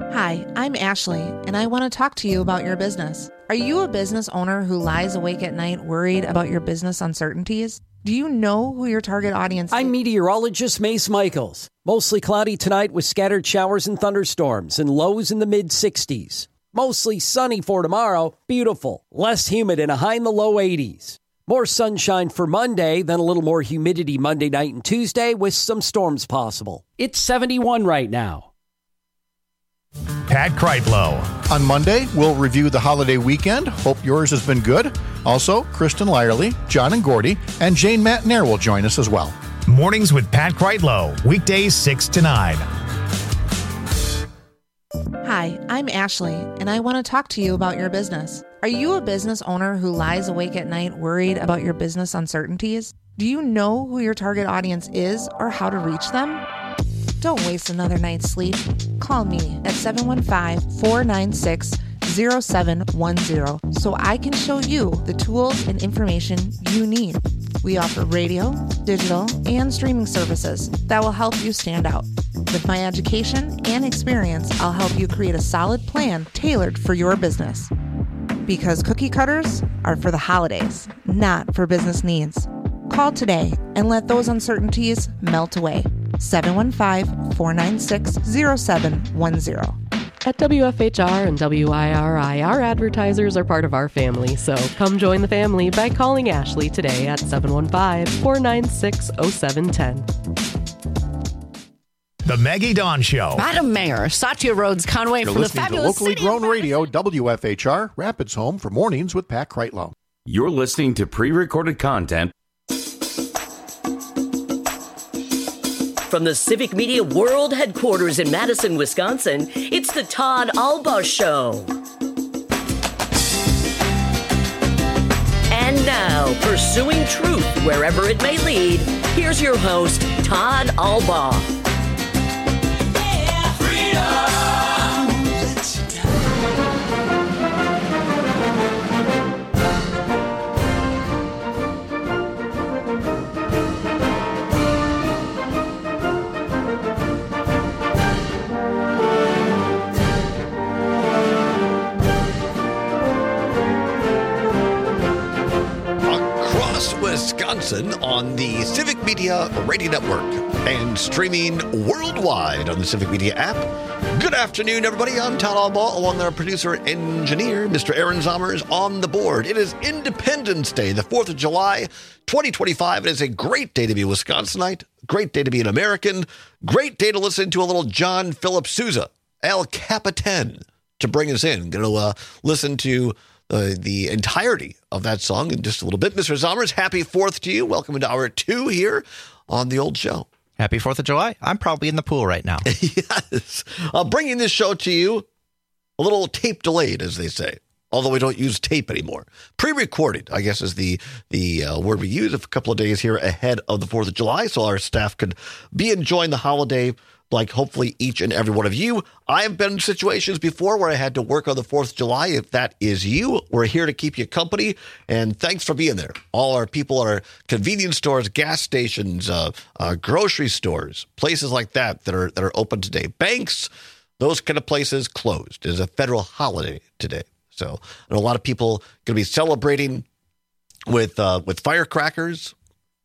Hi, I'm Ashley, and I want to talk to you about your business. Are you a business owner who lies awake at night worried about your business uncertainties? Do you know who your target audience is? I'm meteorologist Mace Michaels. Mostly cloudy tonight with scattered showers and thunderstorms and lows in the mid-60s. Mostly sunny for tomorrow, beautiful, less humid and a high in the low 80s. More sunshine for Monday, then a little more humidity Monday night and Tuesday with some storms possible. It's 71 right now. Pat Kreitlow. On Monday, we'll review the holiday weekend. Hope yours has been good. Also, Kristen Lyerly, John and Gordy, and Jane Matnair will join us as well. Mornings with Pat Kreitlow. Weekdays 6 to 9. Hi, I'm Ashley, and I want to talk to you about your business. Are you a business owner who lies awake at night worried about your business uncertainties? Do you know who your target audience is or how to reach them? Don't waste another night's sleep. Call me at 715-496-0710 so I can show you the tools and information you need. We offer radio, digital, and streaming services that will help you stand out. With my education and experience, I'll help you create a solid plan tailored for your business. Because cookie cutters are for the holidays, not for business needs. Call today and let those uncertainties melt away. 715-496-0710. At WFHR and WIRI, our advertisers are part of our family, so come join the family by calling Ashley today at 715-496-0710. The Maggie Dawn Show. Madam Mayor, Satya Rhodes Conway You're from the listening to fabulous locally city grown radio, WFHR, Rapids Home for Mornings with Pat Kreitlow. You're listening to pre-recorded content from the Civic Media World Headquarters in Madison, Wisconsin. It's the Todd Albaugh Show. And now, pursuing truth wherever it may lead, here's your host, Todd Albaugh. Yeah, freedom! Wisconsin on the Civic Media Radio Network and streaming worldwide on the Civic Media app. Good afternoon, everybody. I'm Todd Albaugh, along with our producer and engineer, Mr. Aaron Zommers, on the board. It is Independence Day, the 4th of July, 2025. It is a great day to be a Wisconsinite, great day to be an American, great day to listen to a little John Philip Sousa, El Capitan, to bring us in. Going to listen to the entirety of that song in just a little bit. Mr. Zommers, happy 4th to you. Welcome into hour 2 here on the old show. Happy 4th of July. I'm probably in the pool right now. Yes. Bringing this show to you a little tape delayed, as they say, although we don't use tape anymore. Pre-recorded, I guess, is the word we use, a couple of days here ahead of the 4th of July, so our staff could be enjoying the holiday like hopefully each and every one of you. I have been in situations before where I had to work on the 4th of July. If that is you, we're here to keep you company, and thanks for being there. All our people are convenience stores, gas stations, grocery stores, places like that are open today. Banks, those kind of places closed. It is a federal holiday today. So and a lot of people going to be celebrating with firecrackers,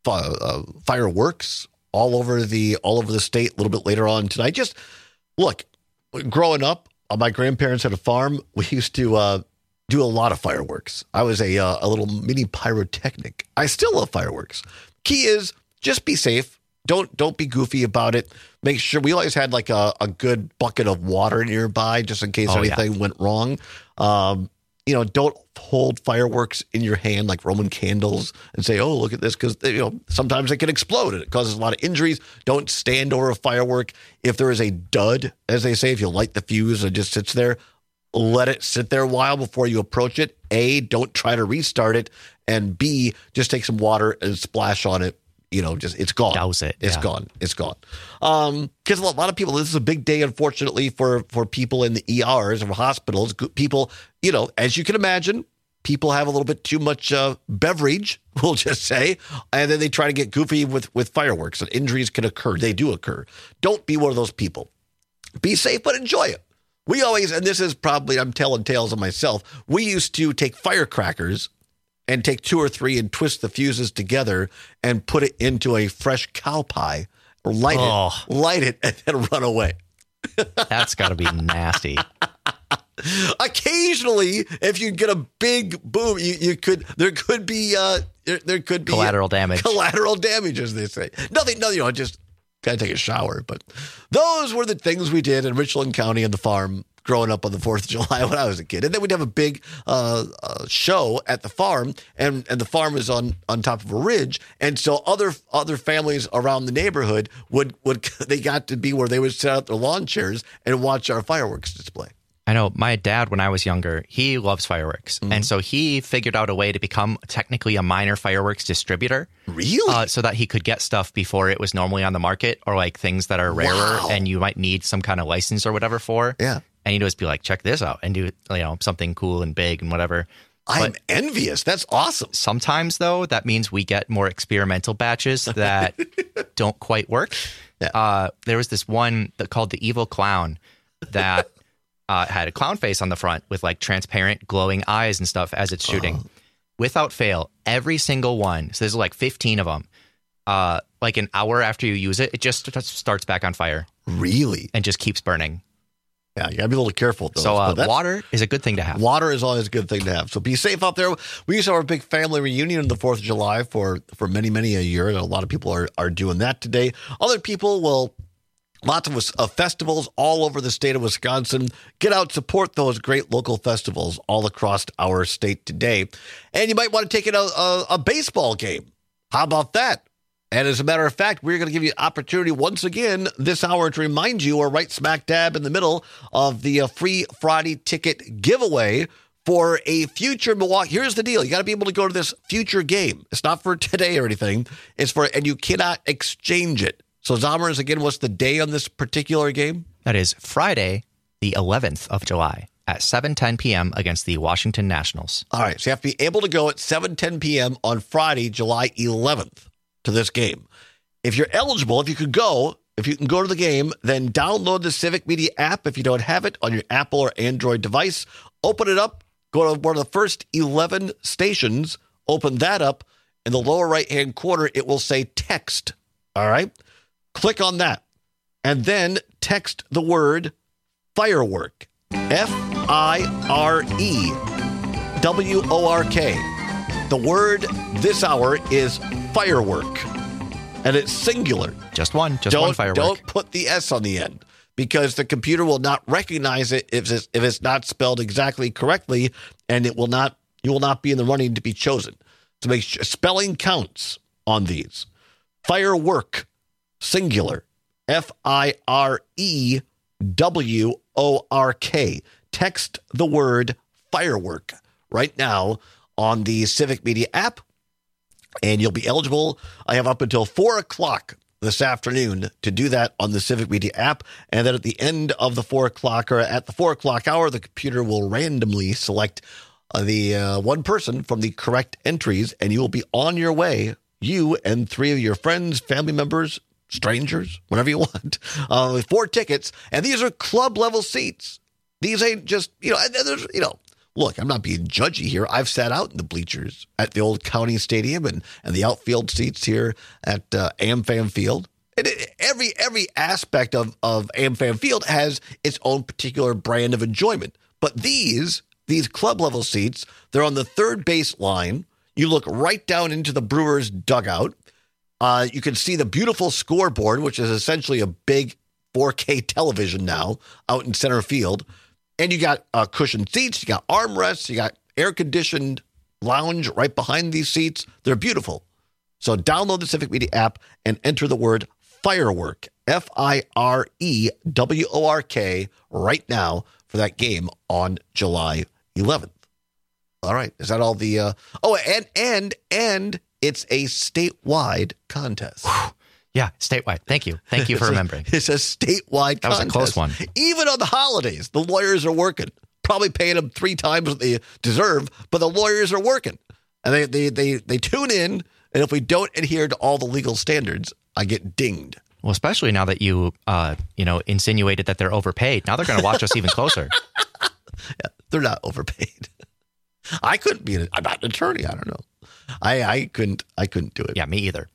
fireworks, all over the state a little bit later on tonight. Just look, growing up, my grandparents had a farm. We used to do a lot of fireworks. I was a little mini pyrotechnic. I still love fireworks. Key is just be safe. Don't be goofy about it. Make sure we always had like a good bucket of water nearby just in case anything went wrong. Don't hold fireworks in your hand like Roman candles and say, oh, look at this, because sometimes it can explode and it causes a lot of injuries. Don't stand over a firework. If there is a dud, as they say, if you light the fuse and it just sits there, let it sit there a while before you approach it. A, don't try to restart it. And B, just take some water and splash on it. It's gone. Douse it. It's gone. It's gone. Because a lot of people, this is a big day, unfortunately, for people in the ERs or hospitals. People, as you can imagine, people have a little bit too much beverage, we'll just say, and then they try to get goofy with fireworks, and injuries can occur. They do occur. Don't be one of those people. Be safe, but enjoy it. We always, and this is probably, I'm telling tales of myself, we used to take firecrackers and take 2 or 3 and twist the fuses together and put it into a fresh cow pie, light it, and then run away. That's got to be nasty. Occasionally, if you get a big boom, there could be collateral damage. Collateral damage, as they say. Nothing, just gotta take a shower. But those were the things we did in Richland County on the farm growing up on the 4th of July when I was a kid. And then we'd have a big show at the farm, and the farm is on top of a ridge. And so other families around the neighborhood they got to be where they would set out their lawn chairs and watch our fireworks display. I know my dad, when I was younger, he loves fireworks. Mm-hmm. And so he figured out a way to become technically a minor fireworks distributor. Really? So that he could get stuff before it was normally on the market, or like things that are rarer and you might need some kind of license or whatever for. Yeah. And he'd just be like, check this out, and do something cool and big and whatever. I'm envious. That's awesome. Sometimes, though, that means we get more experimental batches that don't quite work. Yeah. There was this one called the Evil Clown that had a clown face on the front with like transparent glowing eyes and stuff as it's shooting. Without fail, every single one, so there's like 15 of them, like an hour after you use it, it just starts back on fire. Really? And just keeps burning. Yeah, you gotta be a little careful with those. So water is a good thing to have. Water is always a good thing to have. So be safe out there. We used to have a big family reunion on the 4th of July for many, many a year. And a lot of people are doing that today. Other people will, lots of festivals all over the state of Wisconsin. Get out, support those great local festivals all across our state today. And you might want to take in a baseball game. How about that? And as a matter of fact, we're going to give you an opportunity once again this hour to remind you we're right smack dab in the middle of the free Friday ticket giveaway for a future Milwaukee. Here's the deal. You got to be able to go to this future game. It's not for today or anything. And you cannot exchange it. So Zommers, again, what's the day on this particular game? That is Friday, the 11th of July at 7:10 p.m. against the Washington Nationals. All right. So you have to be able to go at 7:10 p.m. on Friday, July 11th. To this game. If you're eligible, if you can go to the game, then download the Civic Media app if you don't have it on your Apple or Android device. Open it up, go to one of the first 11 stations, open that up. In the lower right-hand corner, it will say text. All right? Click on that. And then text the word firework. FIREWORK. The word this hour is firework, and it's singular. Just one firework. Don't put the S on the end, because the computer will not recognize it if it's not spelled exactly correctly, and you will not be in the running to be chosen. So make sure spelling counts on these. Firework, singular. FIREWORK. Text the word firework right now on the Civic Media app, and you'll be eligible. I have up until 4 o'clock this afternoon to do that on the Civic Media app, and then at the end of the 4 o'clock, or at the 4 o'clock hour, the computer will randomly select the one person from the correct entries, and you will be on your way, you and 3 of your friends, family members, strangers, whatever you want, with 4 tickets, and these are club-level seats. These ain't just, look, I'm not being judgy here. I've sat out in the bleachers at the old county stadium and the outfield seats here at AmFam Field. And every aspect of AmFam Field has its own particular brand of enjoyment. But these club level seats, they're on the third base line. You look right down into the Brewers dugout. You can see the beautiful scoreboard, which is essentially a big 4K television now out in center field. And you got cushioned seats, you got armrests, you got air-conditioned lounge right behind these seats. They're beautiful. So download the Civic Media app and enter the word firework, FIREWORK, right now for that game on July 11th. All right. Is that all the... and it's a statewide contest. Yeah, statewide. Thank you for remembering. It's a statewide contest. That was a close one. Even on the holidays, the lawyers are working. Probably paying them 3 times what they deserve, but the lawyers are working. And they tune in, and if we don't adhere to all the legal standards, I get dinged. Well, especially now that you insinuated that they're overpaid. Now they're going to watch us even closer. Yeah, they're not overpaid. I couldn't be. I'm not an attorney. I don't know. I couldn't do it. Yeah, me either.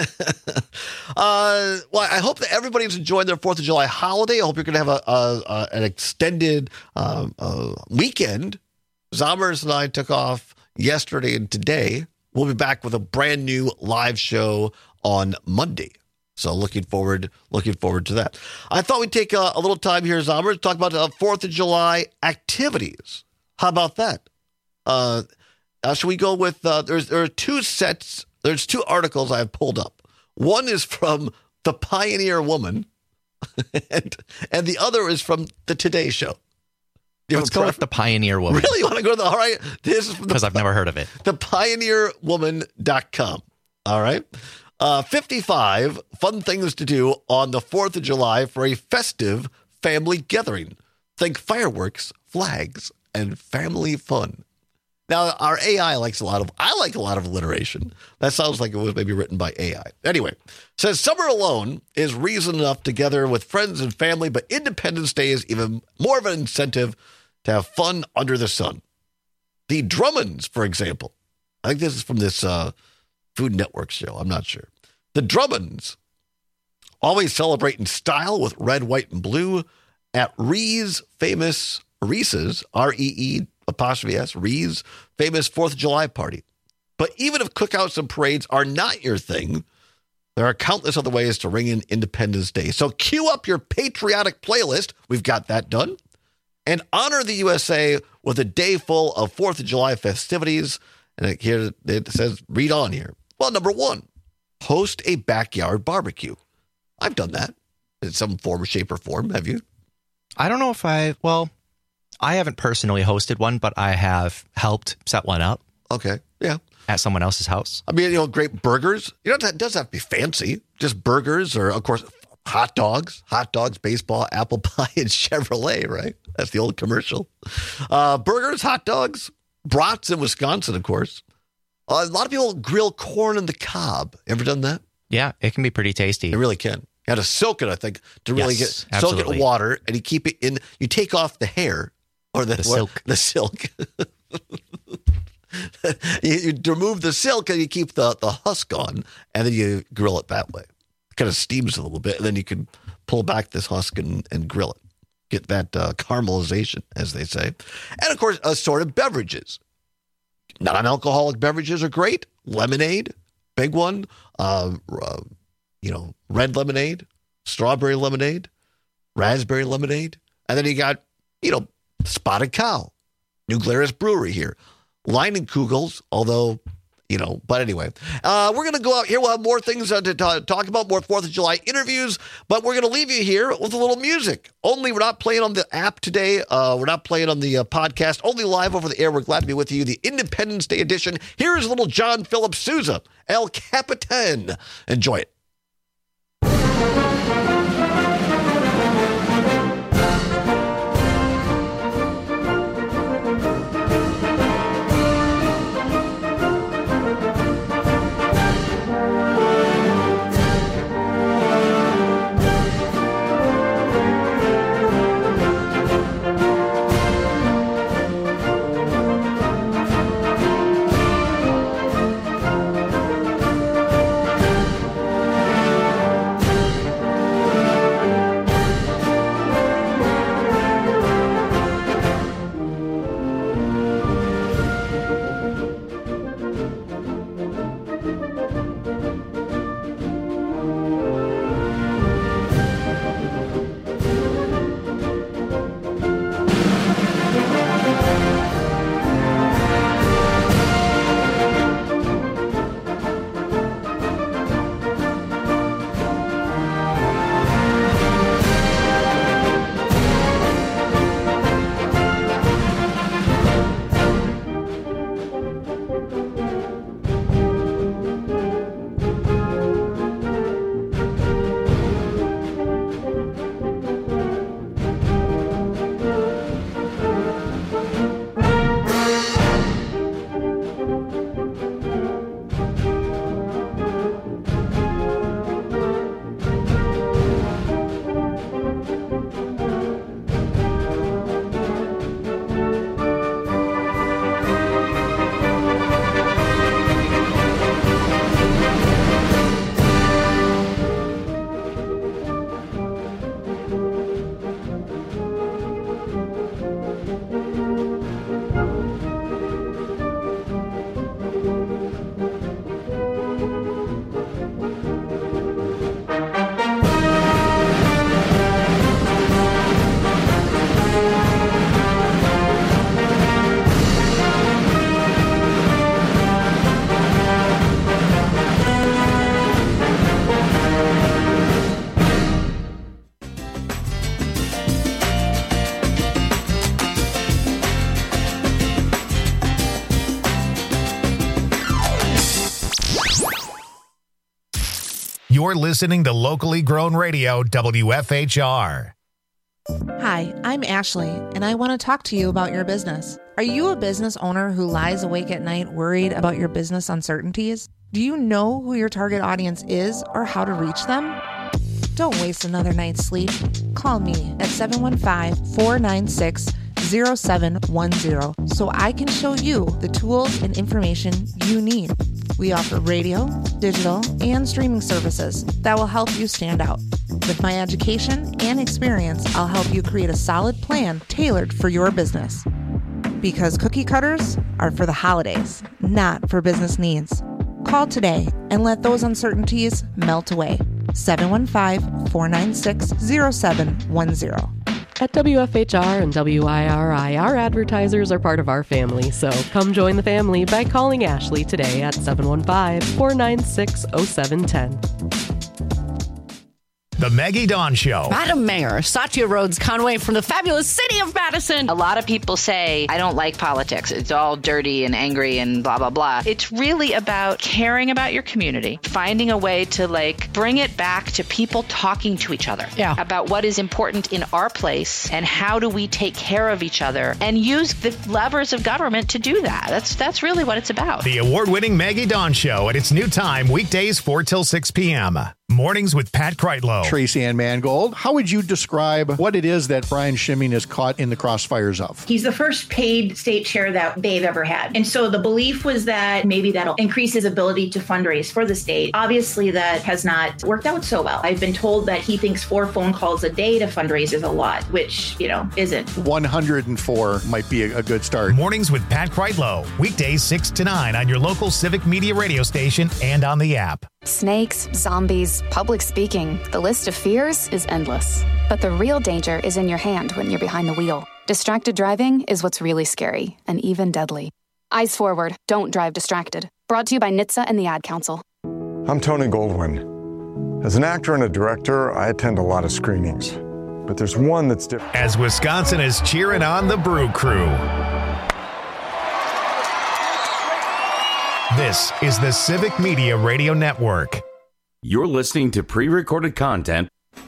Well, I hope that everybody's enjoying their 4th of July holiday. I hope you're going to have an extended weekend. Zombers and I took off yesterday and today. We'll be back with a brand new live show on Monday. So looking forward to that. I thought we'd take a little time here, Zombers, to talk about 4th of July activities. How about that? Should we go with, there are two sets, there's two articles I have pulled up. One is from The Pioneer Woman, and the other is from The Today Show. Let's go with The Pioneer Woman. Really? You want to go to all right? This is because I've never heard of it. ThePioneerWoman.com. All right. 55 fun things to do on the 4th of July for a festive family gathering. Think fireworks, flags, and family fun. Now, our AI I like a lot of alliteration. That sounds like it was maybe written by AI. Anyway, says summer alone is reason enough to gather with friends and family, but Independence Day is even more of an incentive to have fun under the sun. The Drummonds, for example. I think this is from this Food Network show. I'm not sure. The Drummonds always celebrate in style with red, white, and blue at Reese's, R-E-E''S, Reese's famous 4th of July party. But even if cookouts and parades are not your thing, there are countless other ways to ring in Independence Day. So cue up your patriotic playlist. We've got that done. And honor the USA with a day full of 4th of July festivities. And here it says, read on here. Well, number 1, host a backyard barbecue. I've done that in some form, shape, or form. Have you? I don't know if I haven't personally hosted one, but I have helped set one up. Okay. Yeah. At someone else's house. I mean, great burgers. It doesn't have to be fancy. Just burgers or, of course, hot dogs, baseball, apple pie, and Chevrolet, right? That's the old commercial. Burgers, hot dogs, brats in Wisconsin, of course. A lot of people grill corn in the cob. Ever done that? Yeah, it can be pretty tasty. It really can. You have to soak it, I think, to really soak it in water, and you keep it in. You take off the hair or the silk. The silk. you remove the silk and you keep the husk on, and then you grill it that way. It kind of steams a little bit, and then you can pull back this husk and grill it. Get that caramelization, as they say. And, of course, assorted beverages. Non-alcoholic beverages are great. Lemonade, big one. Red lemonade, strawberry lemonade, raspberry lemonade. And then you got, Spotted Cow, New Glarus Brewery here. Leinenkugels, although, but anyway. We're going to go out here. We'll have more things to talk about, more 4th of July interviews, but we're going to leave you here with a little music. Only we're not playing on the app today. We're not playing on the podcast, only live over the air. We're glad to be with you. The Independence Day edition. Here is little John Philip Sousa, El Capitan. Enjoy it. You're listening to locally grown radio, WFHR. Hi, I'm Ashley, and I want to talk to you about your business. Are you a business owner who lies awake at night worried about your business uncertainties? Do you know who your target audience is or how to reach them? Don't waste another night's sleep. Call me at 715-496-0710 so I can show you the tools and information you need. We offer radio, digital, and streaming services that will help you stand out. With my education and experience, I'll help you create a solid plan tailored for your business. Because cookie cutters are for the holidays, not for business needs. Call today and let those uncertainties melt away. 715-496-0710. At WFHR and WIRI, our advertisers are part of our family, so come join the family by calling Ashley today at 715-496-0710. The Maggie Dawn Show. Madam Mayor, Satya Rhodes Conway from the fabulous city of Madison. A lot of people say, I don't like politics. It's all dirty and angry and blah, blah, blah. It's really about caring about your community, finding a way to bring it back to people talking to each other about what is important in our place and how do we take care of each other and use the levers of government to do that. That's really what it's about. The award-winning Maggie Dawn Show at its new time, weekdays 4 till 6 p.m. Mornings with Pat Kreitlow. Tracy Ann Mangold, how would you describe what it is that Brian Schimming is caught in the crossfires of? He's the first paid state chair that they've ever had. And so the belief was that maybe that'll increase his ability to fundraise for the state. Obviously, that has not worked out so well. I've been told that he thinks 4 phone calls a day to fundraise is a lot, which, isn't. 104 might be a good start. Mornings with Pat Kreitlow. Weekdays 6 to 9 on your local Civic Media radio station and on the app. Snakes, zombies, public speaking. The list of fears is endless. But the real danger is in your hand when you're behind the wheel. Distracted driving is what's really scary and even deadly. Eyes forward. Don't drive distracted. Brought to you by NHTSA and the Ad Council. I'm Tony Goldwyn. As an actor and a director, I attend a lot of screenings. But there's one that's different. As Wisconsin is cheering on the Brew Crew. This is the Civic Media Radio Network. You're listening to pre-recorded content.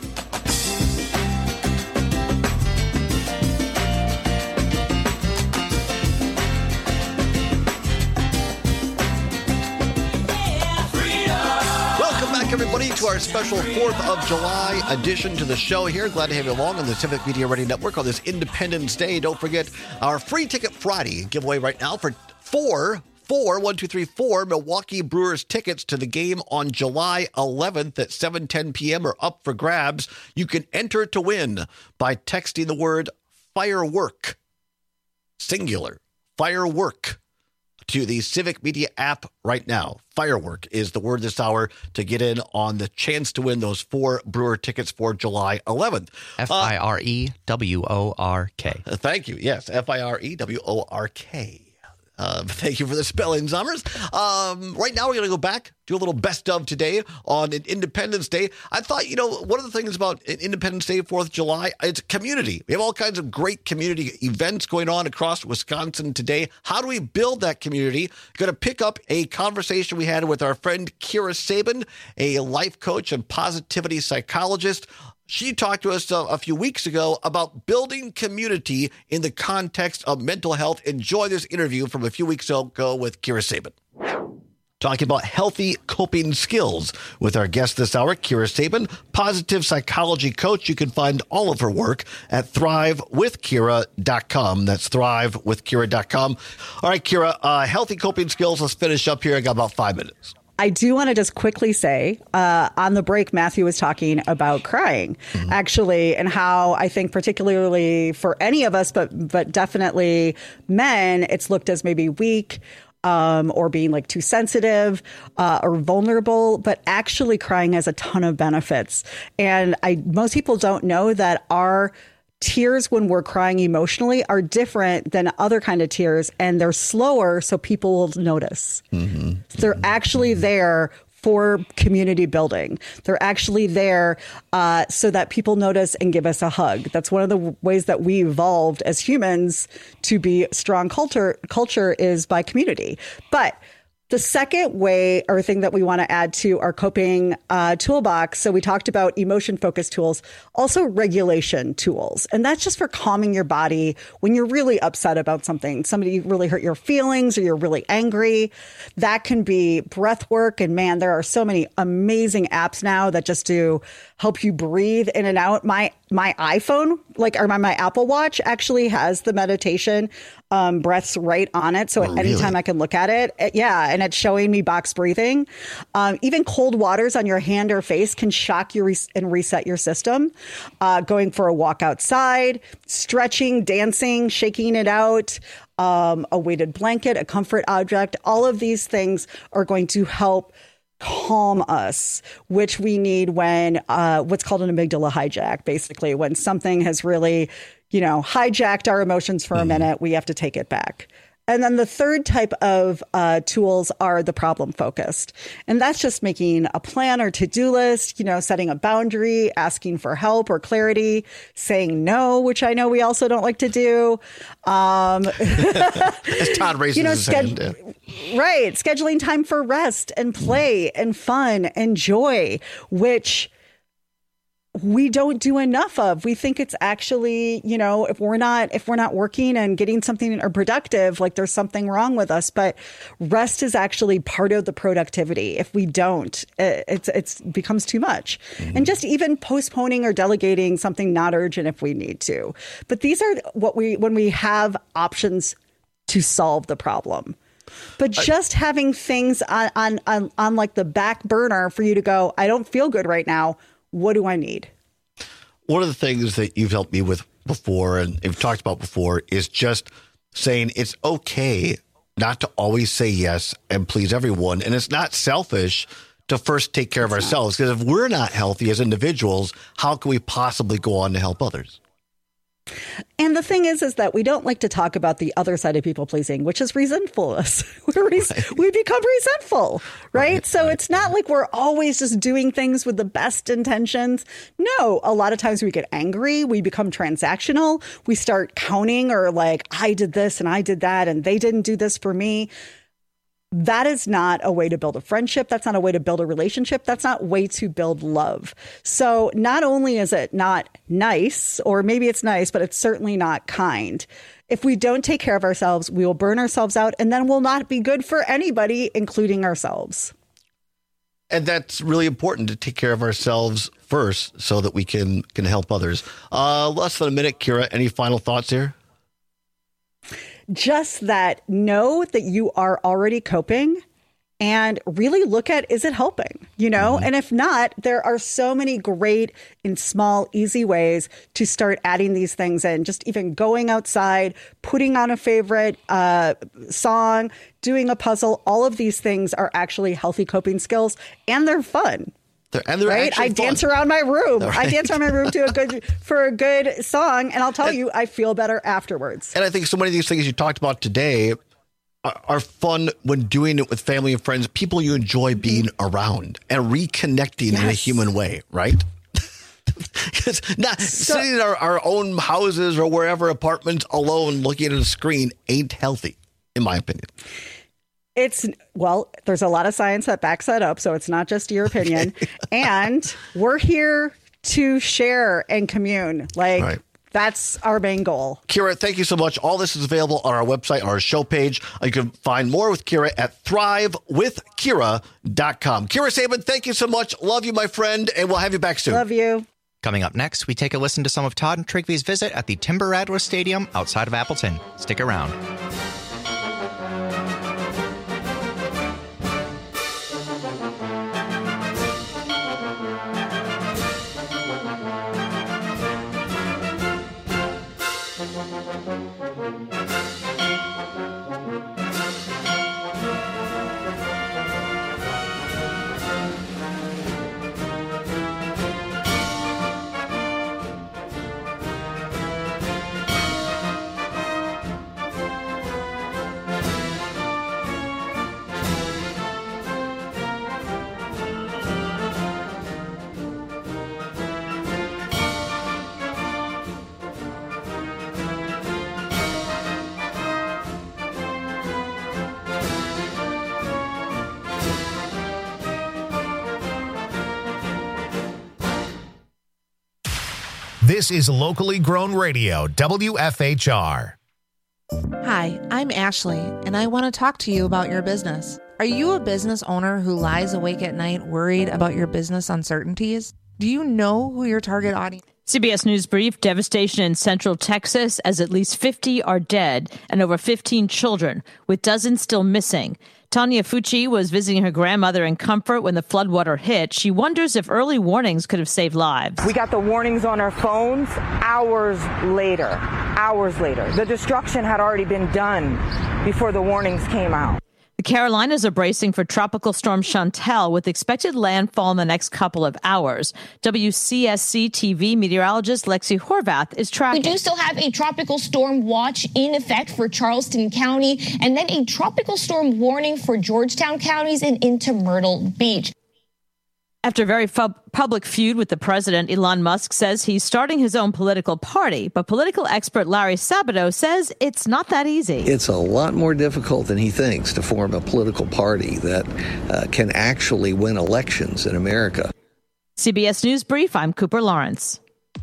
Welcome back, everybody, to our special 4th of July edition to the show here. Glad to have you along on the Civic Media Radio Network on this Independence Day. Don't forget our Free Ticket Friday giveaway right now for four Milwaukee Brewers tickets to the game on July 11th at 7:10 p.m. are up for grabs. You can enter to win by texting the word firework, singular, firework, to the Civic Media app right now. Firework is the word this hour to get in on the chance to win those 4 Brewer tickets for July 11th. Firework. Thank you. Yes, Firework. Thank you for the spelling, Zommers. Right now, we're going to go back, do a little best of today on an Independence Day. I thought, one of the things about Independence Day, 4th of July, it's community. We have all kinds of great community events going on across Wisconsin today. How do we build that community? Going to pick up a conversation we had with our friend Kira Sabin, a life coach and positivity psychologist. She talked to us a few weeks ago about building community in the context of mental health. Enjoy this interview from a few weeks ago with Kira Sabin. Talking about healthy coping skills with our guest this hour, Kira Sabin, positive psychology coach. You can find all of her work at thrivewithkira.com. That's thrivewithkira.com. All right, Kira, healthy coping skills. Let's finish up here. I got about 5 minutes. I do want to just quickly say, on the break, Matthew was talking about crying, actually, and how I think particularly for any of us, but definitely men, it's looked as maybe weak or being too sensitive or vulnerable, but actually crying has a ton of benefits. And most people don't know that our tears when we're crying emotionally are different than other kind of tears, and they're slower, so people will notice. They're actually there for community building. They're actually there so that people notice and give us a hug. That's one of the ways that we evolved as humans to be strong culture is by community. But The second way or thing that we want to add to our coping toolbox, so we talked about emotion-focused tools, also regulation tools. And that's just for calming your body when you're really upset about something. Somebody really hurt your feelings or you're really angry. That can be breath work. And man, there are so many amazing apps now that just do help you breathe in and out. My iPhone, or my Apple Watch actually has the meditation breaths right on it. So anytime I can look at it, and it's showing me box breathing. Even cold waters on your hand or face can shock you and reset your system. Going for a walk outside, stretching, dancing, shaking it out, a weighted blanket, a comfort object, all of these things are going to help calm us, which we need when what's called an amygdala hijack, basically, when something has really, hijacked our emotions for a minute, we have to take it back. And then the third type of tools are the problem focused. And that's just making a plan or to-do list, setting a boundary, asking for help or clarity, saying no, which I know we also don't like to do. As Todd raises his hand. Right. Scheduling time for rest and play and fun and joy, which we don't do enough of. We think it's actually, if we're not working and getting something or productive, like there's something wrong with us. But rest is actually part of the productivity. If we don't, it becomes too much. And just even postponing or delegating something not urgent if we need to. But these are when we have options to solve the problem. But just having things on like the back burner for you to go, I don't feel good right now. What do I need? One of the things that you've helped me with before and have talked about before is just saying it's okay not to always say yes and please everyone. And it's not selfish to first take care of ourselves, because if we're not healthy as individuals, how can we possibly go on to help others? And the thing is that we don't like to talk about the other side of people pleasing, which is resentfulness. We become resentful, right? So it's not like we're always just doing things with the best intentions. No, a lot of times we get angry. We become transactional. We start counting or like, I did this and I did that and they didn't do this for me. That is not a way to build a friendship. That's not a way to build a relationship. That's not a way to build love. So not only is it not nice, or maybe it's nice, but it's certainly not kind. If we don't take care of ourselves, we will burn ourselves out, and then we'll not be good for anybody, including ourselves. And that's really important, to take care of ourselves first so that we can help others. Less than a minute, Kira, any final thoughts here? Just that, know that you are already coping and really look at, is it helping? And if not, there are so many great and small, easy ways to start adding these things in. Just even going outside, putting on a favorite song, doing a puzzle. All of these things are actually healthy coping skills, and they're fun. They're right? I dance around my room. Right. I dance around my room for a good song, and I'll tell you, I feel better afterwards. And I think so many of these things you talked about today are fun when doing it with family and friends, people you enjoy being around and reconnecting in a human way, right? Sitting in our own houses or wherever, apartments, alone, looking at a screen ain't healthy, in my opinion. There's a lot of science that backs that up, so it's not just your opinion. And we're here to share and commune. That's our main goal. Kira, thank you so much. All this is available on our website, on our show page. You can find more with Kira at thrivewithkira.com. Kira Saban, thank you so much. Love you, my friend, and we'll have you back soon. Love you. Coming up next, we take a listen to some of Todd and Trigvy's visit at the Timber Rattler Stadium outside of Appleton. Stick around. This is locally grown radio, WFHR. Hi, I'm Ashley, and I want to talk to you about your business. Are you a business owner who lies awake at night worried about your business uncertainties? Do you know who your target audience is? CBS News Brief, devastation in central Texas as at least 50 are dead and over 15 children, with dozens still missing. Tanya Fucci was visiting her grandmother in Comfort when the floodwater hit. She wonders if early warnings could have saved lives. We got the warnings on our phones hours later. The destruction had already been done before the warnings came out. The Carolinas are bracing for Tropical Storm Chantal with expected landfall in the next couple of hours. WCSC TV meteorologist Lexi Horvath is tracking. We do still have a tropical storm watch in effect for Charleston County and then a tropical storm warning for Georgetown counties and into Myrtle Beach. After a very public feud with the president, Elon Musk says he's starting his own political party. But political expert Larry Sabato says it's not that easy. It's a lot more difficult than he thinks to form a political party that can actually win elections in America. CBS News Brief, I'm Cooper Lawrence.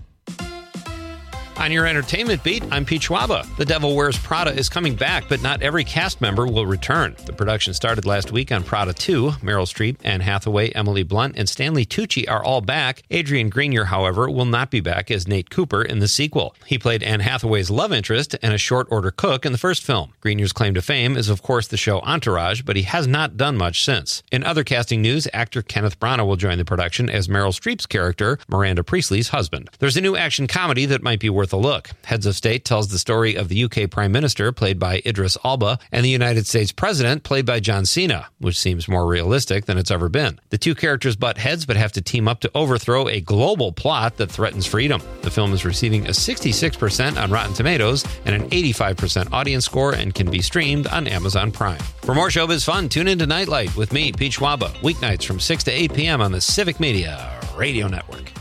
On your entertainment beat, I'm Pete Schwaba. The Devil Wears Prada is coming back, but not every cast member will return. The production started last week on Prada 2. Meryl Streep, Anne Hathaway, Emily Blunt, and Stanley Tucci are all back. Adrian Grenier, however, will not be back as Nate Cooper in the sequel. He played Anne Hathaway's love interest and a short-order cook in the first film. Grenier's claim to fame is, of course, the show Entourage, but he has not done much since. In other casting news, actor Kenneth Branagh will join the production as Meryl Streep's character, Miranda Priestley's husband. There's a new action comedy that might be worth a look. Heads of State tells the story of the UK Prime Minister, played by Idris Elba, and the United States President, played by John Cena, which seems more realistic than it's ever been. The two characters butt heads but have to team up to overthrow a global plot that threatens freedom. The film is receiving a 66% on Rotten Tomatoes and an 85% audience score and can be streamed on Amazon Prime. For more showbiz fun, tune into Nightlight with me, Pete Schwaba, weeknights from 6 to 8 p.m. on the Civic Media Radio Network.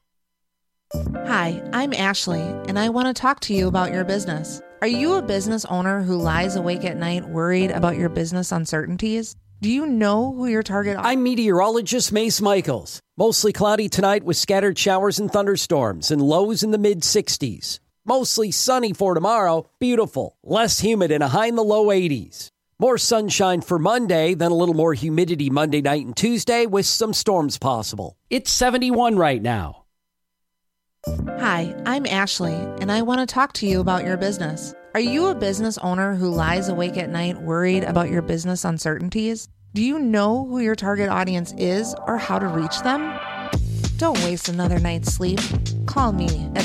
Hi, I'm Ashley, and I want to talk to you about your business. Are you a business owner who lies awake at night worried about your business uncertainties? Do you know who your target audience is? I'm meteorologist Mace Michaels. Mostly cloudy tonight with scattered showers and thunderstorms and lows in the mid-60s. Mostly sunny for tomorrow, beautiful, less humid and a high in the low 80s. More sunshine for Monday, then a little more humidity Monday night and Tuesday with some storms possible. It's 71 right now. Hi, I'm Ashley, and I want to talk to you about your business. Are you a business owner who lies awake at night worried about your business uncertainties? Do you know who your target audience is or how to reach them? Don't waste another night's sleep. Call me at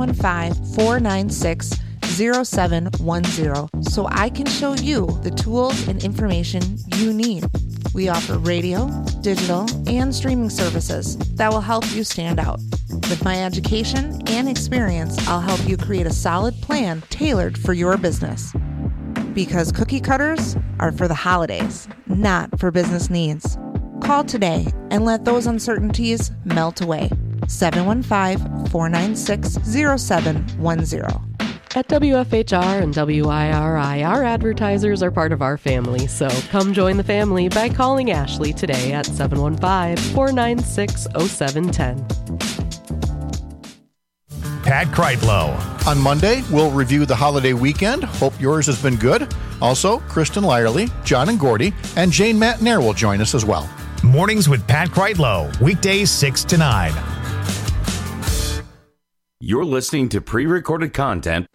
715-496-0710 so I can show you the tools and information you need. We offer radio, digital, and streaming services that will help you stand out. With my education and experience, I'll help you create a solid plan tailored for your business. Because cookie cutters are for the holidays, not for business needs. Call today and let those uncertainties melt away. 715-496-0710. At WFHR and WIRI, our advertisers are part of our family, so come join the family by calling Ashley today at 715-496-0710. Pat Kreitlow. On Monday, we'll review the holiday weekend. Hope yours has been good. Also, Kristen Lyerly, John and Gordy, and Jane Matnair will join us as well. Mornings with Pat Kreitlow, weekdays 6 to 9. You're listening to pre-recorded content.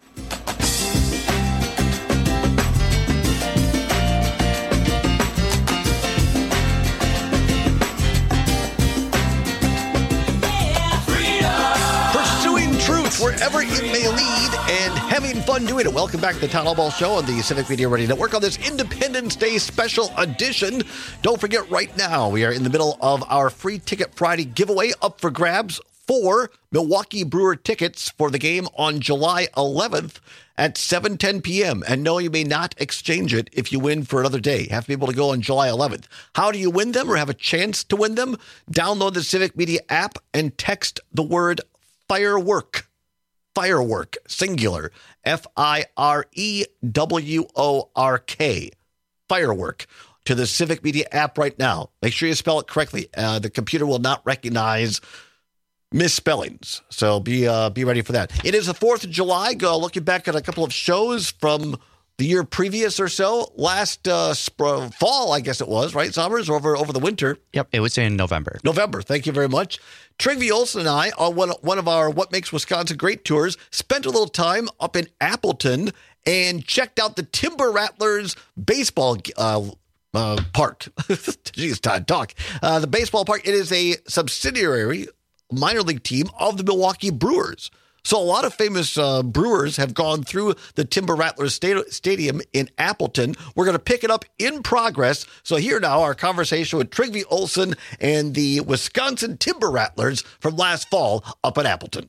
Pursuing truth wherever it may lead and having fun doing it. Welcome back to the Town Hall Ball Show on the Civic Media Radio Network on this Independence Day special edition. Don't forget, right now, we are in the middle of our Free Ticket Friday giveaway up for grabs. 4 Milwaukee Brewer tickets for the game on July 11th at 7:10 p.m. And no, you may not exchange it if you win for another day. You have to be able to go on July 11th. How do you win them or have a chance to win them? Download the Civic Media app and text the word firework. Firework, singular, Firework. Firework. To the Civic Media app right now. Make sure you spell it correctly. The computer will not recognize misspellings. So be ready for that. It is the 4th of July. Looking back at a couple of shows from the year previous or so. Last fall, I guess it was, right, Sommers, over the winter. Yep, it was in November. Thank you very much. Trygve Olsen and I, on one of our What Makes Wisconsin Great tours, spent a little time up in Appleton and checked out the Timber Rattlers baseball park. Jeez, time to talk. The baseball park, it is a subsidiary minor league team of the Milwaukee Brewers. So a lot of famous brewers have gone through the Timber Rattlers Stadium in Appleton. We're going to pick it up in progress. So here now, our conversation with Trygve Olsen and the Wisconsin Timber Rattlers from last fall up at Appleton.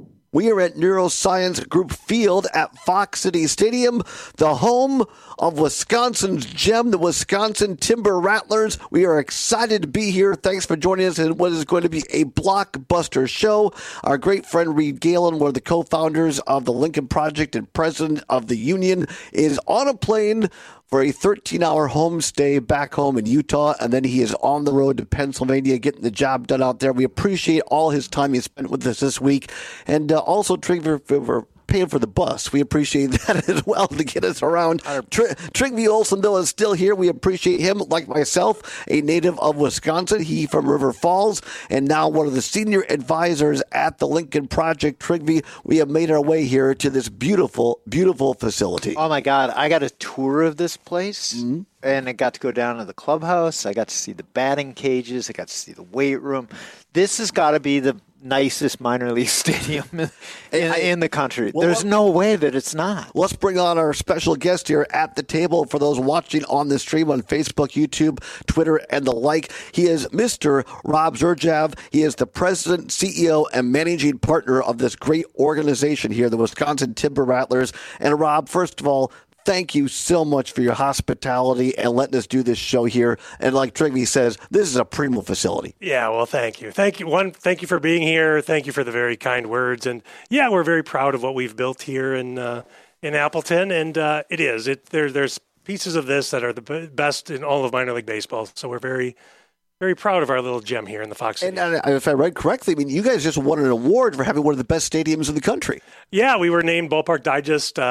We are at Neuroscience Group Field at Fox City Stadium, the home of Wisconsin's gem, the Wisconsin Timber Rattlers. We are excited to be here. Thanks for joining us in what is going to be a blockbuster show. Our great friend Reed Galen, one of the co-founders of the Lincoln Project and president of the union, is on a plane for a 13-hour homestay back home in Utah, and then he is on the road to Pennsylvania getting the job done out there. We appreciate all his time he spent with us this week, and also Trygve for paying for the bus. We appreciate that as well to get us around. Trygve Olsen, though, is still here. We appreciate him, like myself, a native of Wisconsin. He from River Falls, and now one of the senior advisors at the Lincoln Project. Trygve, we have made our way here to this beautiful, beautiful facility. Oh, my God. I got a tour of this place. Mm-hmm. And I got to go down to the clubhouse. I got to see the batting cages. I got to see the weight room. This has got to be the nicest minor league stadium in the country. There's no way that it's not. Let's bring on our special guest here at the table for those watching on the stream on Facebook, YouTube, Twitter, and the like. He is Mr. Rob Zurjav. He is the president, CEO, and managing partner of this great organization here, the Wisconsin Timber Rattlers. And Rob, first of all, thank you so much for your hospitality and letting us do this show here. And like Trygve says, this is a primo facility. Yeah, well, thank you. Thank you. Thank you for being here. Thank you for the very kind words. And yeah, we're very proud of what we've built here in Appleton. And it is. There's pieces of this that are the best in all of minor league baseball. So we're very, very proud of our little gem here in the Fox City. And if I read correctly, I mean, you guys just won an award for having one of the best stadiums in the country. Yeah, we were named Ballpark Digest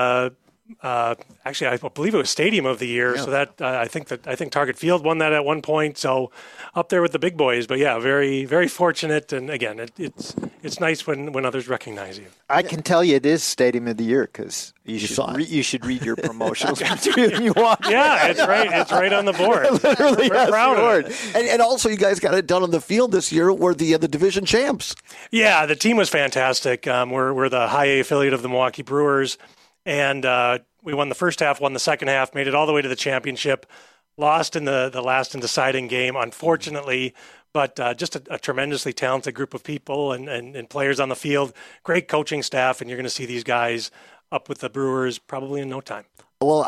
actually, I believe it was Stadium of the Year. Yeah. So that I think Target Field won that at one point. So up there with the big boys. But yeah, very, very fortunate. And again, it's nice when others recognize you. I can tell you it is Stadium of the Year because you should read your promotional material when you walk. Yeah, it's right. It's right on the board. Literally, we're proud of it. And also, you guys got it done on the field this year. We're the division champs. Yeah, the team was fantastic. We're the high A affiliate of the Milwaukee Brewers. And we won the first half, won the second half, made it all the way to the championship, lost in the last and deciding game, unfortunately, but just a tremendously talented group of people and players on the field, great coaching staff, and you're going to see these guys up with the Brewers probably in no time. Well,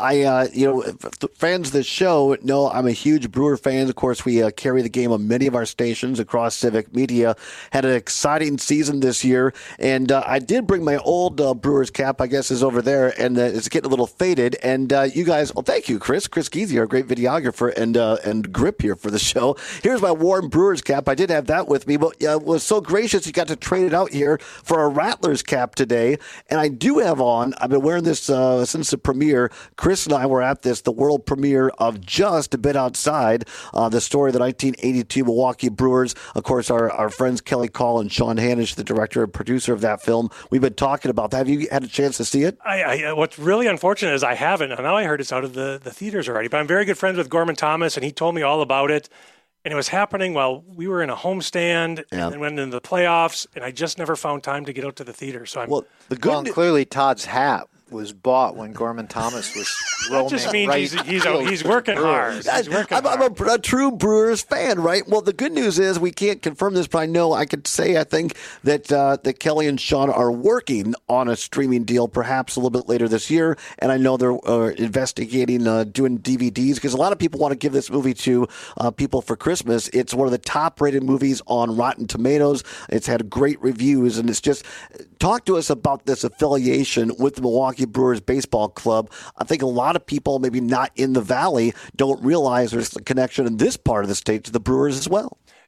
fans of the show know I'm a huge Brewer fan. Of course, we carry the game on many of our stations across Civic Media. Had an exciting season this year, and I did bring my old Brewers cap, I guess, is over there, and it's getting a little faded. And you guys, well, thank you, Chris Geezy, our great videographer and grip here for the show. Here's my worn Brewers cap. I did have that with me, but was so gracious you got to trade it out here for a Rattlers cap today. And I do have on, I've been wearing this since the premiere. Chris and I were at the world premiere of Just a Bit Outside, the story of the 1982 Milwaukee Brewers. Of course, our friends Kelly Call and Sean Hanisch, the director and producer of that film. We've been talking about that. Have you had a chance to see it? What's really unfortunate is I haven't. Now I heard it's out of the theaters already. But I'm very good friends with Gorman Thomas, and he told me all about it. And it was happening while we were in a homestand and then went into the playoffs, and I just never found time to get out to the theater. So clearly Todd's hat was bought when Gorman Thomas was roaming. That just means he's working hard. I'm a true Brewers fan, right? Well, the good news is we can't confirm this, but I could say I think that Kelly and Sean are working on a streaming deal perhaps a little bit later this year, and I know they're investigating doing DVDs because a lot of people want to give this movie to people for Christmas. It's one of the top-rated movies on Rotten Tomatoes. It's had great reviews, and it's just talk to us about this affiliation with the Milwaukee Brewers Baseball Club. I think a lot of people, maybe not in the Valley, don't realize there's a connection in this part of the state to the Brewers as well.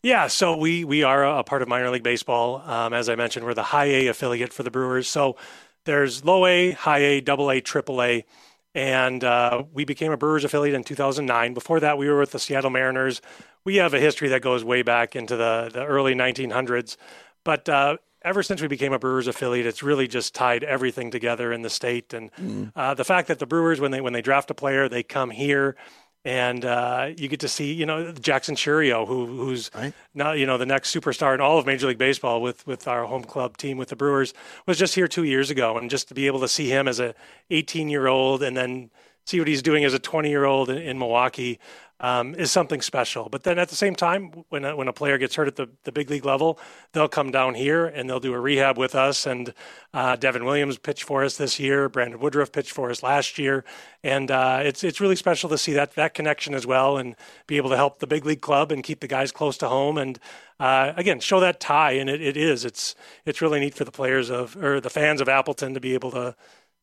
Yeah, so we are a part of minor league baseball. As I mentioned, we're the high A affiliate for the Brewers. So there's low A, high A, double A, triple A. And we became a Brewers affiliate in 2009. Before that, we were with the Seattle Mariners. We have a history that goes way back into the early 1900s. But ever since we became a Brewers affiliate, it's really just tied everything together in the state. And the fact that the Brewers, when they draft a player, they come here. And you get to see, Jackson Chourio, who's now, the next superstar in all of Major League Baseball with our home club team with the Brewers, was just here 2 years ago. And just to be able to see him as a 18-year-old and then see what he's doing as a 20-year-old in Milwaukee is something special. But then at the same time, when a player gets hurt at the big league level, they'll come down here and they'll do a rehab with us. And Devin Williams pitched for us this year. Brandon Woodruff pitched for us last year. And it's really special to see that connection as well and be able to help the big league club and keep the guys close to home. And again, show that tie. And it's really neat for the players or the fans of Appleton to be able to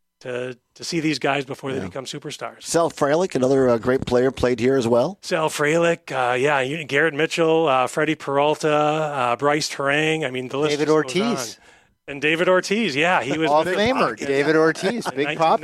see these guys before they become superstars. Sal Frelick, another great player, played here as well. Sal Frelick, Garrett Mitchell, Freddie Peralta, Bryce Terang. I mean, the list David Ortiz. And David Ortiz, he was Hall of Famer. David Ortiz, Big Poppy.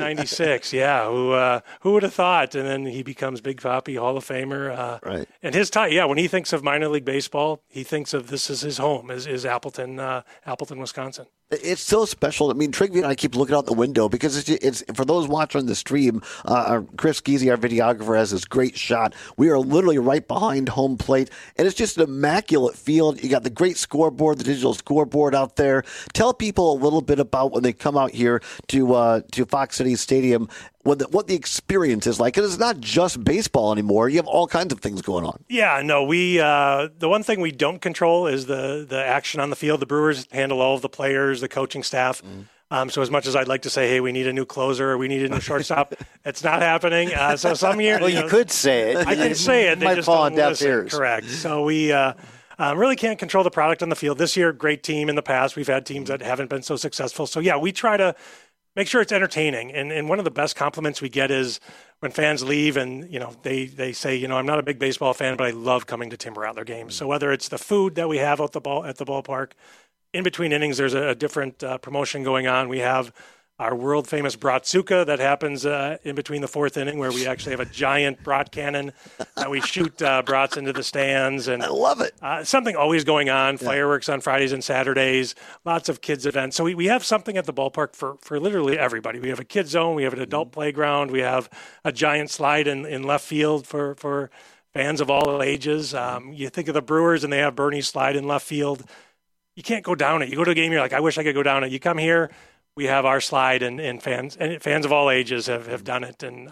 1996, who would have thought? And then he becomes Big Poppy, Hall of Famer. Right. And his tie, when he thinks of minor league baseball, he thinks of this as his home, is Appleton, Wisconsin. It's so special. I mean, Trigby and I keep looking out the window because it's for those watching the stream. Chris Geezy, our videographer, has this great shot. We are literally right behind home plate, and it's just an immaculate field. You got the great scoreboard, the digital scoreboard out there. Tell people a little bit about when they come out here to Fox City Stadium, what the experience is like. Because it's not just baseball anymore. You have all kinds of things going on. Yeah, no, we the one thing we don't control is the action on the field. The Brewers handle all of the players, the coaching staff. So as much as I'd like to say, hey, we need a new closer, or we need a new shortstop, it's not happening. So some years, well, you could say it. I can say it. They might just fall don't on deaf listen. ears. Correct. So we really can't control the product on the field. This year, great team. In the past, we've had teams that haven't been so successful. So we try to make sure it's entertaining. And one of the best compliments we get is when fans leave and, they say, I'm not a big baseball fan, but I love coming to Timber Rattler games. So whether it's the food that we have at the ballpark, in between innings, there's a different promotion going on. We have our world famous Bratzuka that happens in between the fourth inning, where we actually have a giant brat cannon that we shoot brats into the stands. And I love it. Something always going on. Fireworks on Fridays and Saturdays. Lots of kids events. So we have something at the ballpark for literally everybody. We have a kid zone. We have an adult playground. We have a giant slide in left field for fans of all ages. You think of the Brewers and they have Bernie's slide in left field. You can't go down it. You go to a game, you're like, I wish I could go down it. You come here, we have our slide, and fans of all ages have done it. And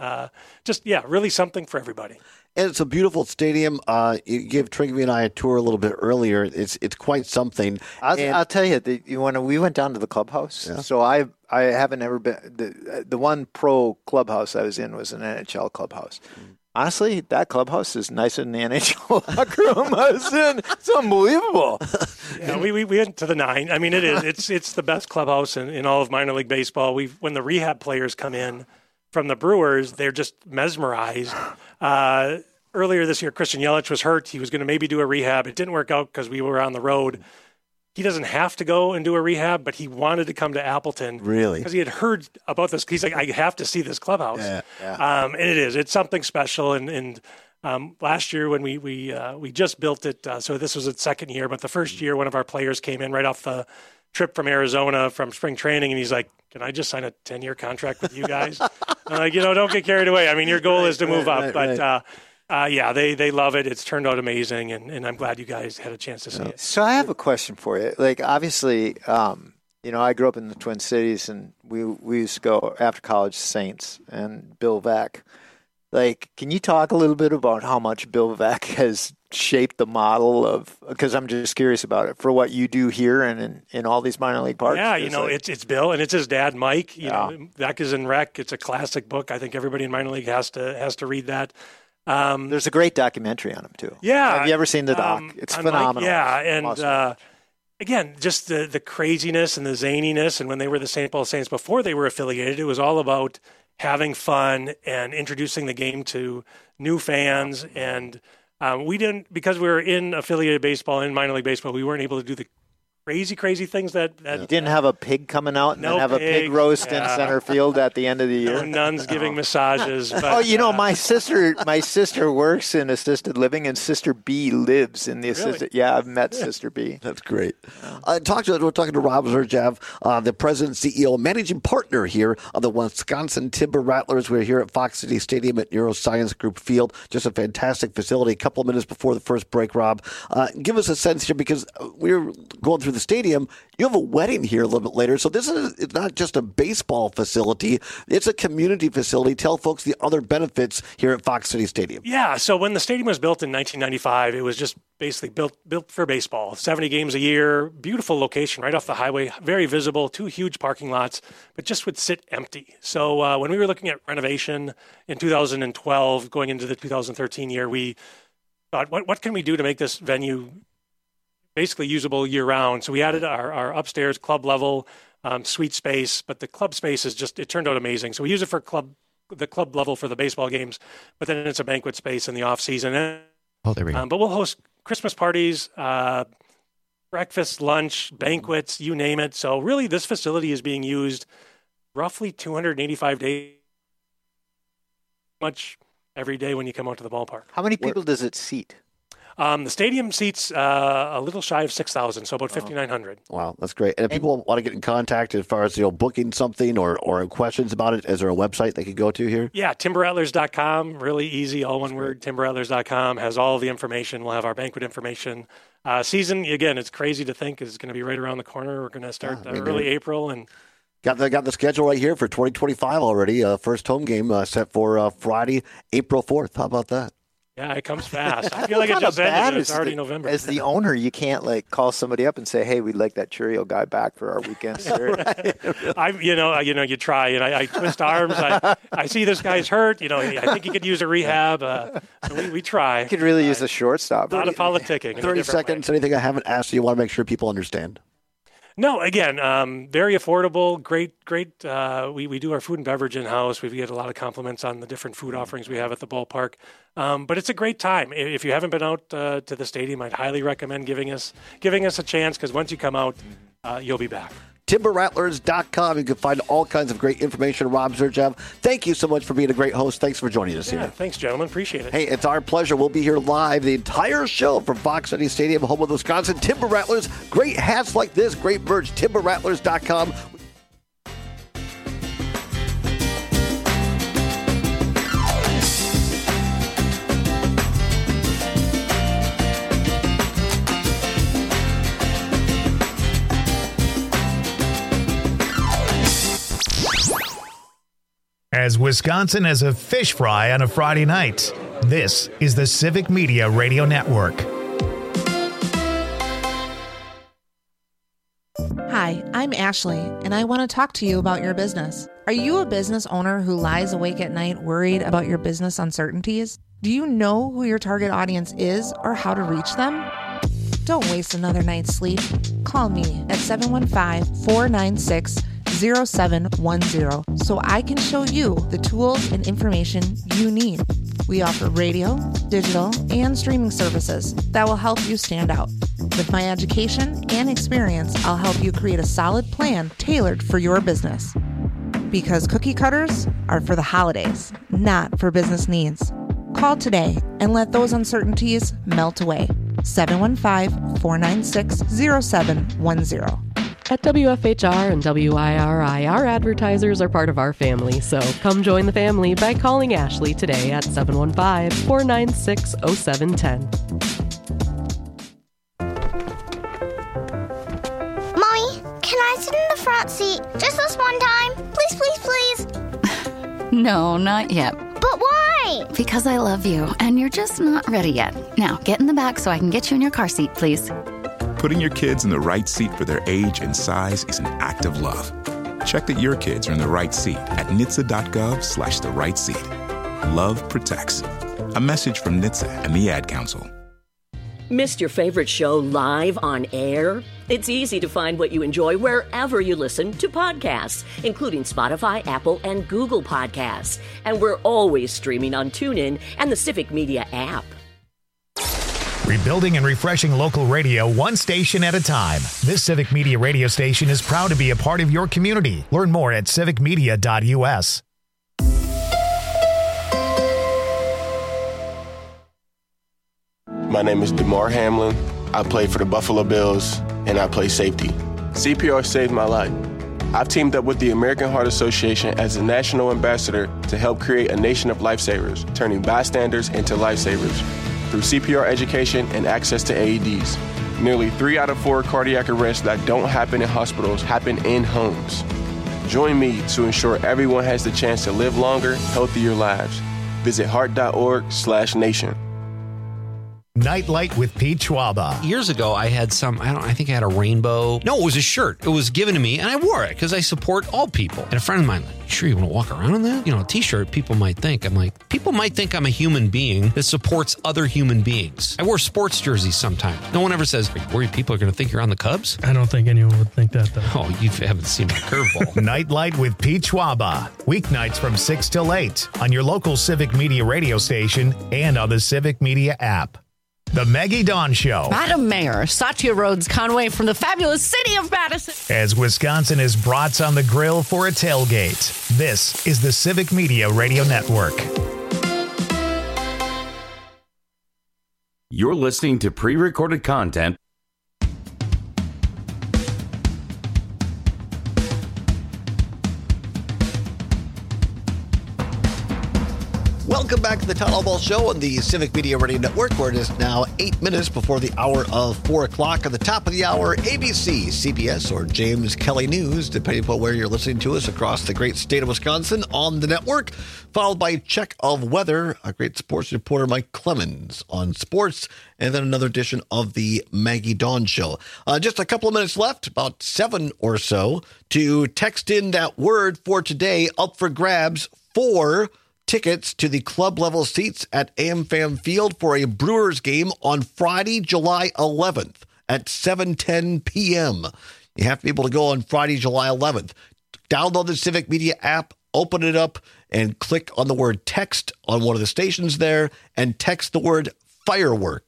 really something for everybody. And it's a beautiful stadium. You gave Trigby and I a tour a little bit earlier. It's quite something. I'll tell you, when we went down to the clubhouse, so I haven't ever been, the one pro clubhouse I was in was an NHL clubhouse. Honestly, that clubhouse is nicer than the NHL locker room I was in. It's unbelievable. Yeah, we went to the 9. I mean, it is. It's the best clubhouse in all of minor league baseball. When the rehab players come in from the Brewers, they're just mesmerized. Earlier this year, Christian Yelich was hurt. He was going to maybe do a rehab. It didn't work out because we were on the road. He doesn't have to go and do a rehab, but he wanted to come to Appleton. Really? Because he had heard about this. He's like, I have to see this clubhouse. Yeah. And it is. It's something special. And last year when we just built it, so this was its second year, but the first year one of our players came in right off the trip from Arizona from spring training, and he's like, can I just sign a 10-year contract with you guys? I'm like, don't get carried away. I mean, your goal is to move up. They love it. It's turned out amazing, and I'm glad you guys had a chance to see it. So I have a question for you. Like, obviously, I grew up in the Twin Cities, and we used to go after college Saints and Bill Veeck. Like, can you talk a little bit about how much Bill Veeck has shaped the model of, because I'm just curious about it, for what you do here and in all these minor league parks? Yeah, it's Bill, and it's his dad, Mike. Veeck is in Rec. It's a classic book. I think everybody in minor league has to read that. There's a great documentary on him too. Yeah. Have you ever seen the doc? It's phenomenal. Mike, and again, just the craziness and the zaniness. And when they were the St. Paul Saints before they were affiliated, it was all about having fun and introducing the game to new fans. And We didn't, because we were in affiliated baseball, in minor league baseball, we weren't able to do the crazy things that you didn't have a pig coming out and then have a pig roast in center field at the end of the year. No nuns giving massages. But, my sister works in assisted living, and Sister B lives in the assisted. Yeah, I've met Sister B. That's great. We're talking to Rob Zurjab, the president, CEO, managing partner here of the Wisconsin Timber Rattlers. We're here at Fox City Stadium at Neuroscience Group Field. Just a fantastic facility. A couple of minutes before the first break, Rob, give us a sense here, because we're going through the stadium. You have a wedding here a little bit later. So this is not just a baseball facility. It's a community facility. Tell folks the other benefits here at Fox City Stadium. Yeah. So when the stadium was built in 1995, it was just basically built for baseball. 70 games a year, beautiful location right off the highway, very visible, 2 huge parking lots, but just would sit empty. So when we were looking at renovation in 2012, going into the 2013 year, we thought, what can we do to make this venue basically usable year-round? So we added our upstairs club level suite space, but the club space it turned out amazing. So we use it for the club level for the baseball games, but then it's a banquet space in the off-season. There we go. But we'll host Christmas parties, breakfast, lunch, banquets, you name it. So really, this facility is being used roughly 285 days, much every day when you come out to the ballpark. How many people does it seat? The stadium seats a little shy of 6,000, so about 5,900. Wow, that's great. And if people want to get in contact as far as booking something or questions about it, is there a website they could go to here? Yeah, timberrattlers.com, really easy, all one word, timberrattlers.com, has all the information. We'll have our banquet information. Season, again, it's crazy to think is going to be right around the corner. We're going to start early April. And Got the schedule right here for 2025 already. First home game set for Friday, April 4th. How about that? Yeah, it comes fast. I feel like it just ended. It's already November. As the owner, you can't call somebody up and say, "Hey, we'd like that Churio guy back for our weekend series." You try, and I twist arms. I see this guy's hurt. I think he could use a rehab. We try. You could really use a shortstop. A lot of politicking. 30 seconds. Anything I haven't asked you? Want to make sure people understand. No, again, very affordable, great. We do our food and beverage in-house. We get a lot of compliments on the different food offerings we have at the ballpark. But it's a great time. If you haven't been out to the stadium, I'd highly recommend giving us a chance, because once you come out, you'll be back. TimberRattlers.com. You can find all kinds of great information. Rob Zurjab, thank you so much for being a great host. Thanks for joining us here. Thanks, gentlemen. Appreciate it. Hey, it's our pleasure. We'll be here live the entire show from Fox City Stadium, home of the Wisconsin Timber Rattlers. Great hats like this, great merch. TimberRattlers.com. As Wisconsin has a fish fry on a Friday night, this is the Civic Media Radio Network. Hi, I'm Ashley, and I want to talk to you about your business. Are you a business owner who lies awake at night worried about your business uncertainties? Do you know who your target audience is or how to reach them? Don't waste another night's sleep. Call me at 715-496-0710 so I can show you the tools and information you need. We offer radio, digital, and streaming services that will help you stand out. With my education and experience, I'll help you create a solid plan tailored for your business. Because cookie cutters are for the holidays, not for business needs. Call today and let those uncertainties melt away. 715-496-0710. At WFHR and WIRI, our advertisers are part of our family, so come join the family by calling Ashley today at 715-496-0710. Mommy, can I sit in the front seat just this one time? Please, please, please. No, not yet. But why? Because I love you, and you're just not ready yet. Now, get in the back so I can get you in your car seat, please. Putting your kids in the right seat for their age and size is an act of love. Check that your kids are in the right seat at NHTSA.gov/the-right-seat. Love protects. A message from NHTSA and the Ad Council. Missed your favorite show live on air? It's easy to find what you enjoy wherever you listen to podcasts, including Spotify, Apple, and Google Podcasts. And we're always streaming on TuneIn and the Civic Media app. Rebuilding and refreshing local radio one station at a time. This Civic Media radio station is proud to be a part of your community. Learn more at civicmedia.us. My name is DeMar Hamlin. I play for the Buffalo Bills, and I play safety. CPR saved my life. I've teamed up with the American Heart Association as a national ambassador to help create a nation of lifesavers, turning bystanders into lifesavers through CPR education and access to AEDs. Nearly 3 out of 4 cardiac arrests that don't happen in hospitals happen in homes. Join me to ensure everyone has the chance to live longer, healthier lives. Visit heart.org/nation. Nightlight with Pete Schwaba. Years ago, I had I think I had a rainbow. No, it was a shirt. It was given to me, and I wore it because I support all people. And a friend of mine, like, sure you want to walk around in that? A t-shirt, people might think. I'm like, people might think I'm a human being that supports other human beings. I wear sports jerseys sometimes. No one ever says, are you worried people are going to think you're on the Cubs? I don't think anyone would think that, though. Oh, you haven't seen my curveball. Nightlight with Pete Schwaba. Weeknights from 6 till 8 on your local Civic Media radio station and on the Civic Media app. The Maggie Dawn Show. Madam Mayor, Satya Rhodes Conway from the fabulous city of Madison. As Wisconsin is brats on the grill for a tailgate, this is the Civic Media Radio Network. You're listening to pre-recorded content. Welcome back to the Town Hall Ball Show on the Civic Media Radio Network, where it is now 8 minutes before the hour of 4 o'clock. At the top of the hour, ABC, CBS, or James Kelly News, depending upon where you're listening to us across the great state of Wisconsin on the network, followed by Check of Weather, a great sports reporter, Mike Clemens, on sports, and then another edition of the Maggie Dawn Show. Just a couple of minutes left, about 7 or so, to text in that word for today, up for grabs for tickets to the club level seats at AmFam Field for a Brewers game on Friday, July 11th at 7:10 p.m. You have to be able to go on Friday, July 11th. Download the Civic Media app, open it up, and click on the word text on one of the stations there, and text the word firework,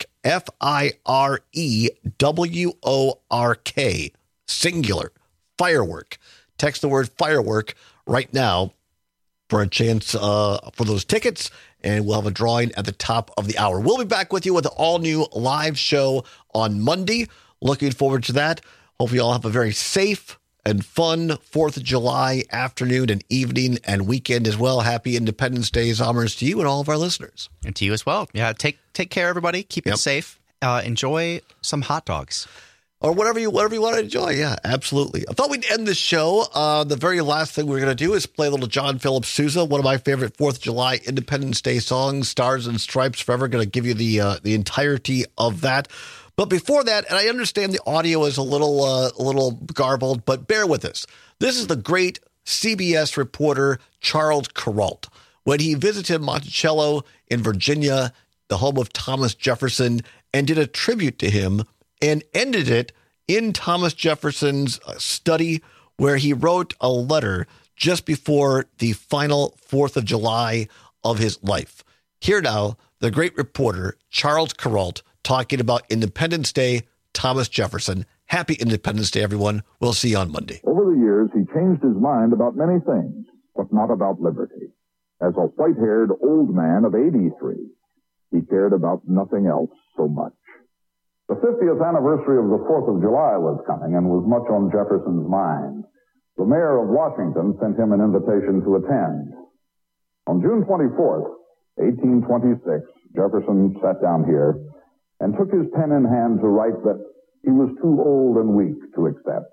FIREWORK, singular, firework. Text the word firework right now for a chance for those tickets, and we'll have a drawing at the top of the hour. We'll be back with you with an all-new live show on Monday. Looking forward to that. Hope you all have a very safe and fun 4th of July afternoon and evening and weekend as well. Happy Independence Day, homage to you and all of our listeners. And to you as well. Yeah, take care, everybody. Keep it safe. Enjoy some hot dogs. Or whatever you want to enjoy. Yeah, absolutely. I thought we'd end the show. The very last thing we're going to do is play a little John Philip Sousa, one of my favorite 4th of July Independence Day songs, Stars and Stripes Forever. Going to give you the entirety of that. But before that, and I understand the audio is a little garbled, but bear with us. This is the great CBS reporter Charles Kuralt. When he visited Monticello in Virginia, the home of Thomas Jefferson, and did a tribute to him, and ended it in Thomas Jefferson's study, where he wrote a letter just before the final 4th of July of his life. Here now, the great reporter, Charles Kuralt, talking about Independence Day, Thomas Jefferson. Happy Independence Day, everyone. We'll see you on Monday. Over the years, he changed his mind about many things, but not about liberty. As a white-haired old man of 83, he cared about nothing else so much. The 50th anniversary of the 4th of July was coming and was much on Jefferson's mind. The mayor of Washington sent him an invitation to attend. On June 24th, 1826, Jefferson sat down here and took his pen in hand to write that he was too old and weak to accept.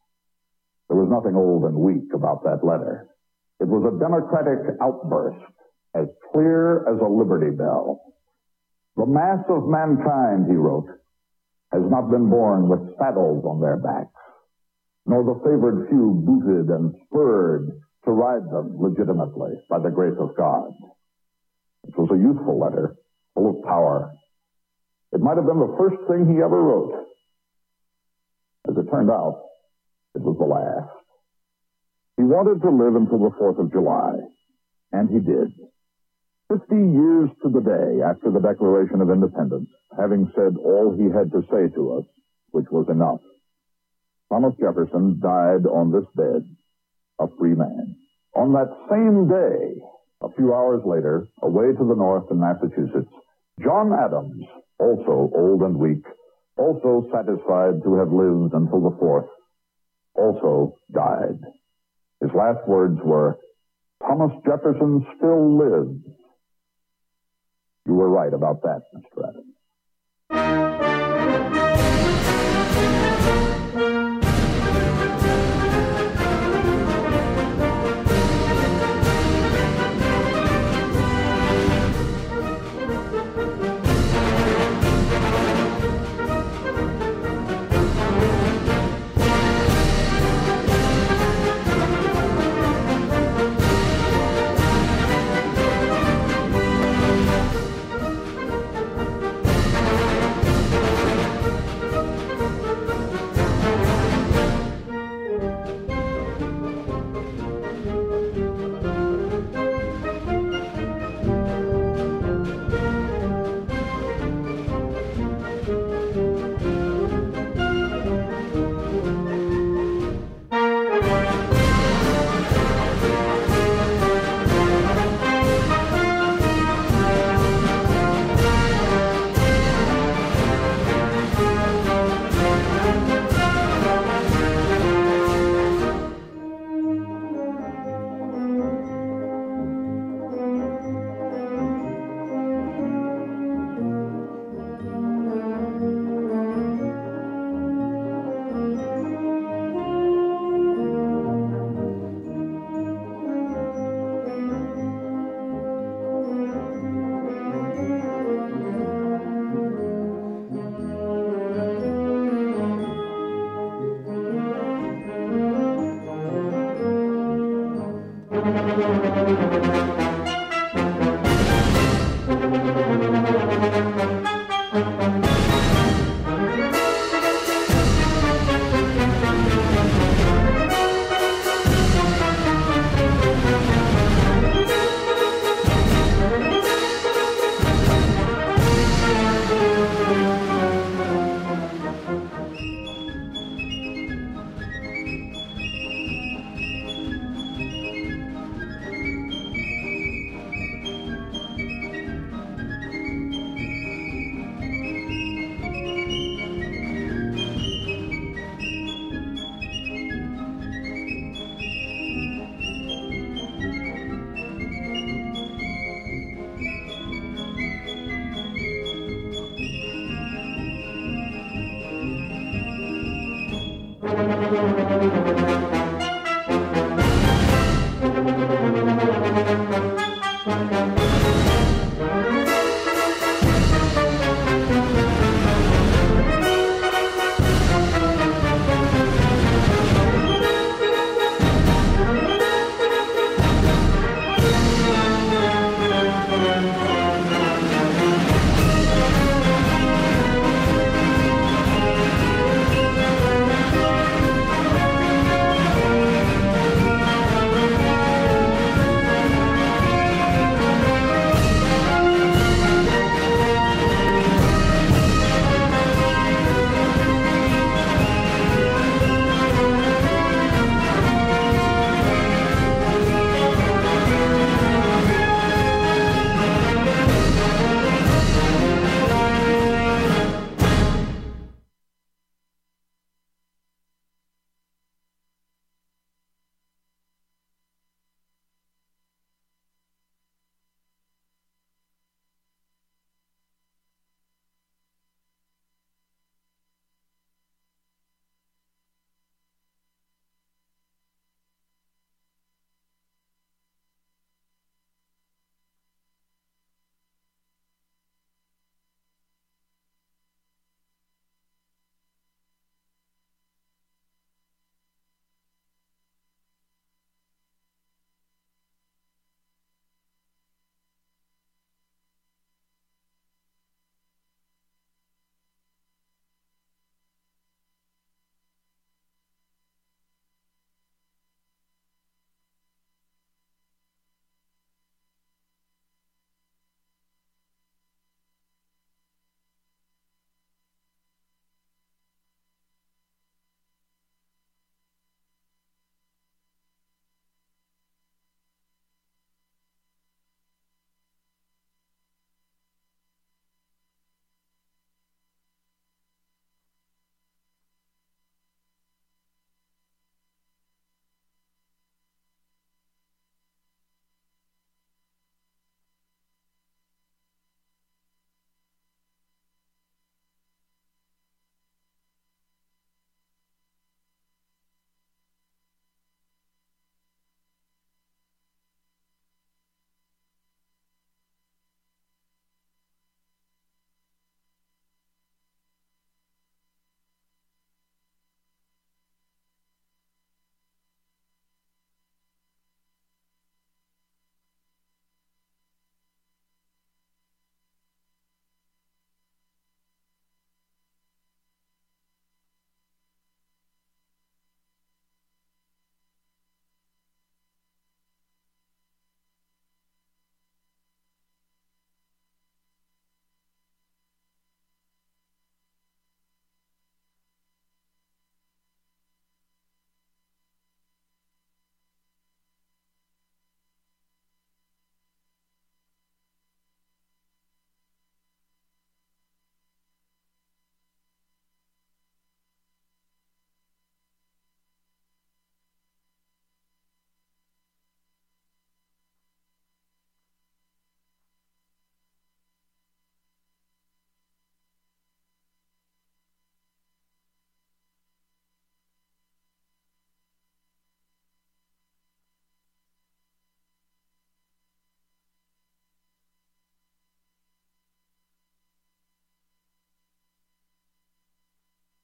There was nothing old and weak about that letter. It was a democratic outburst, as clear as a Liberty Bell. The mass of mankind, he wrote, has not been born with saddles on their backs, nor the favored few booted and spurred to ride them legitimately by the grace of God. It was a youthful letter, full of power. It might have been the first thing he ever wrote. As it turned out, it was the last. He wanted to live until the 4th of July, and he did. 50 years to the day after the Declaration of Independence, having said all he had to say to us, which was enough. Thomas Jefferson died on this bed, a free man. On that same day, a few hours later, away to the north in Massachusetts, John Adams, also old and weak, also satisfied to have lived until the 4th, also died. His last words were, "Thomas Jefferson still lives." You were right about that, Mr. Adams.